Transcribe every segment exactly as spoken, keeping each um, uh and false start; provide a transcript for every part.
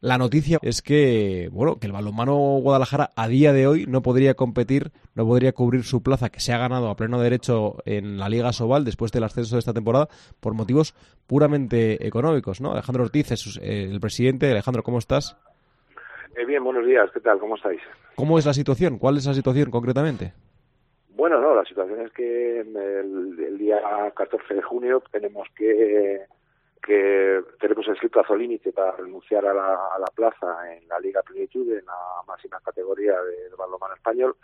La noticia es que, bueno, que el balonmano Guadalajara a día de hoy no podría competir, no podría cubrir su plaza que se ha ganado a pleno derecho en la Liga Asobal después del ascenso de esta temporada por motivos puramente económicos, ¿no? Alejandro Ortiz es eh, el presidente. Alejandro, ¿cómo estás? Eh, bien, buenos días, ¿qué tal? ¿Cómo estáis? ¿Cómo es la situación? ¿Cuál es la situación concretamente? Bueno, no, la situación es que el, el día catorce de junio tenemos que que tenemos el plazo límite para renunciar a la, a la plaza en la Liga Plenitud, en la máxima categoría del balonmano español,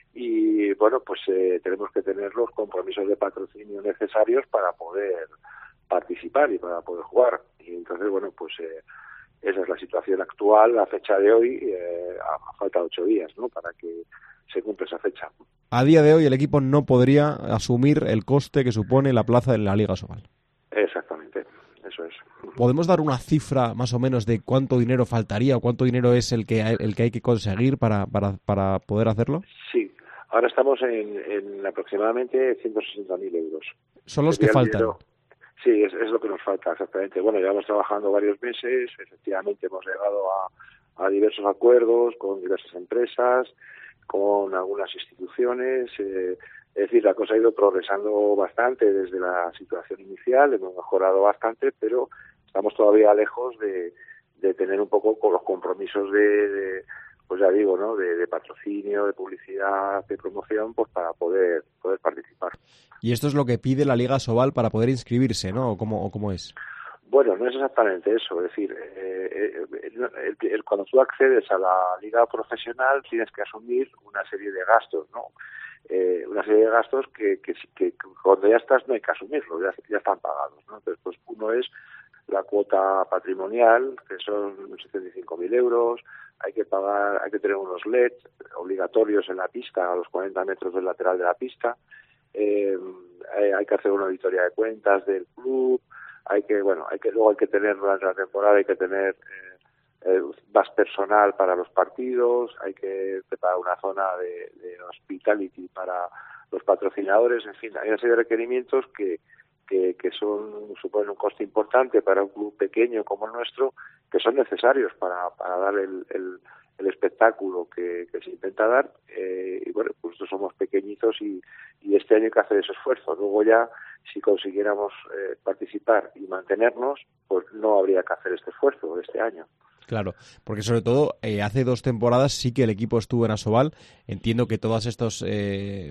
y bueno, pues eh, tenemos que tener los compromisos de patrocinio necesarios para poder participar y para poder jugar. Y entonces, bueno, pues eh, esa es la situación actual, a fecha de hoy, eh, a, a falta de ocho días, ¿no?, para que se cumpla esa fecha. A día de hoy el equipo no podría asumir el coste que supone la plaza en la Liga Asobal. Exactamente, eso es. ¿Podemos dar una cifra más o menos de cuánto dinero faltaría o cuánto dinero es el que hay, el que hay que conseguir para, para, para poder hacerlo? Sí, ahora estamos en, en aproximadamente ciento sesenta mil euros. ¿Son los Sería que faltan? Dinero, sí, es, es lo que nos falta, exactamente. Bueno, llevamos trabajando varios meses, efectivamente hemos llegado a, a diversos acuerdos con diversas empresas, con algunas instituciones, eh, es decir, la cosa ha ido progresando bastante desde la situación inicial, hemos mejorado bastante, pero estamos todavía lejos de, de tener un poco con los compromisos de, de pues ya digo, ¿no?, de, de patrocinio, de publicidad, de promoción, pues para poder poder participar. Y esto es lo que pide la Liga Asobal para poder inscribirse, ¿no? ¿O cómo, o cómo es? Bueno, no es exactamente eso, es decir, eh, el, el, el, cuando tú accedes a la liga profesional tienes que asumir una serie de gastos, ¿no? Eh, una serie de gastos que, que, que, que cuando ya estás no hay que asumirlos, ya, ya están pagados, ¿no? Entonces, pues uno es la cuota patrimonial, que son setenta y cinco mil euros, hay que pagar, hay que tener unos L E D obligatorios en la pista, a los cuarenta metros del lateral de la pista, eh, hay que hacer una auditoría de cuentas del club, hay que, bueno, hay que luego hay que tener durante la temporada hay que tener eh, eh, más personal para los partidos, hay que preparar una zona de, de hospitality para los patrocinadores, en fin, hay una serie de requerimientos que que, que son suponen un coste importante para un club pequeño como el nuestro, que son necesarios para, para dar el, el, el espectáculo que, que se intenta dar, eh, y bueno, pues nosotros somos pequeñitos y, y este año hay que hacer ese esfuerzo. Luego ya, si consiguiéramos eh, participar y mantenernos, pues no habría que hacer este esfuerzo este año. Claro, porque sobre todo eh, hace dos temporadas sí que el equipo estuvo en Asobal. Entiendo que todos estos eh,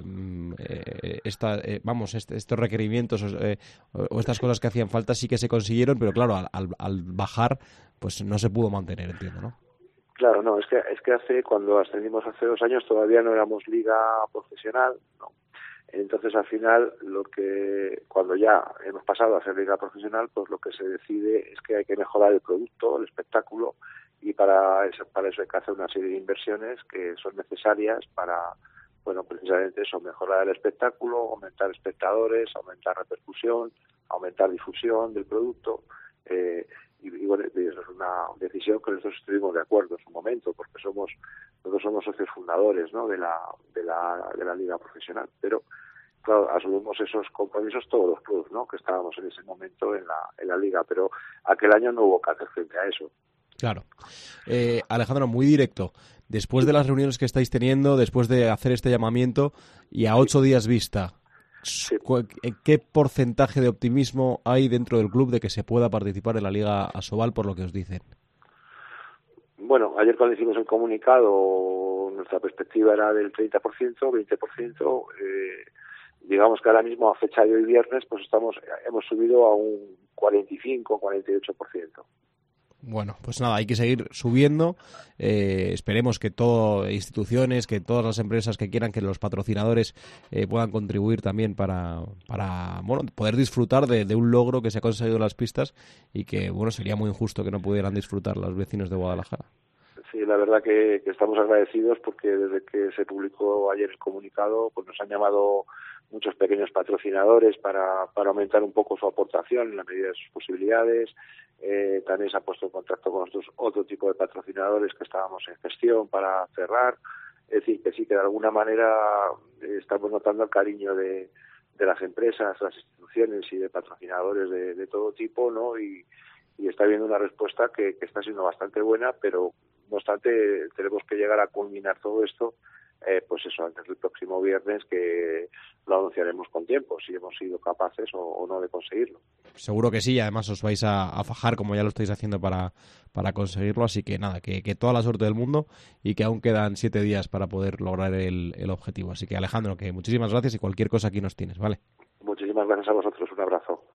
eh, esta, eh, vamos est- estos requerimientos eh, o estas cosas que hacían falta sí que se consiguieron, pero claro, al, al, al bajar pues no se pudo mantener, entiendo, ¿no? Claro, no, es que es que hace cuando ascendimos hace dos años todavía no éramos liga profesional, no. Entonces, al final, lo que cuando ya hemos pasado a ser liga profesional, pues lo que se decide es que hay que mejorar el producto, el espectáculo, y para eso, para eso hay que hacer una serie de inversiones que son necesarias para, bueno, precisamente eso, mejorar el espectáculo, aumentar espectadores, aumentar repercusión, aumentar difusión del producto, eh, y, y bueno, eso es una decisión que nosotros estuvimos de acuerdo en su momento, porque somos nosotros somos socios fundadores, ¿no?, de la de la de la liga profesional, pero claro, asumimos esos compromisos todos los clubes, ¿no?, que estábamos en ese momento en la en la liga, pero aquel año no hubo que hacer frente a eso. Claro. Eh, Alejandro, muy directo. Después de las reuniones que estáis teniendo, después de hacer este llamamiento y a ocho días vista, Sí. ¿qué porcentaje de optimismo hay dentro del club de que se pueda participar en la Liga Asobal por lo que os dicen? Bueno, ayer cuando hicimos el comunicado, nuestra perspectiva era del treinta por ciento, veinte por ciento. Eh, digamos que ahora mismo, a fecha de hoy viernes, pues estamos hemos subido a un cuarenta y cinco, cuarenta y ocho por ciento. Bueno, pues nada, hay que seguir subiendo. Eh, esperemos que todas instituciones, que todas las empresas que quieran, que los patrocinadores eh, puedan contribuir también para, para bueno, poder disfrutar de, de un logro que se ha conseguido en las pistas y que, bueno, sería muy injusto que no pudieran disfrutar los vecinos de Guadalajara. Sí, la verdad que, que estamos agradecidos porque desde que se publicó ayer el comunicado, pues nos han llamado muchos pequeños patrocinadores para, para aumentar un poco su aportación en la medida de sus posibilidades. Eh, también se ha puesto en contacto con nosotros otro tipo de patrocinadores que estábamos en gestión para cerrar. Es decir, que sí, que de alguna manera eh, estamos notando el cariño de, de las empresas, las instituciones y de patrocinadores de, de todo tipo, ¿no? Y, y está habiendo una respuesta que, que está siendo bastante buena, pero no obstante tenemos que llegar a culminar todo esto, eh, pues eso, antes del próximo viernes, que lo anunciaremos con tiempo, si hemos sido capaces o, o no de conseguirlo. Seguro que sí, y además os vais a, a fajar como ya lo estáis haciendo para, para conseguirlo, así que nada, que, que toda la suerte del mundo y que aún quedan siete días para poder lograr el, el objetivo. Así que Alejandro, que muchísimas gracias y cualquier cosa aquí nos tienes, ¿vale? Muchísimas gracias a vosotros, un abrazo.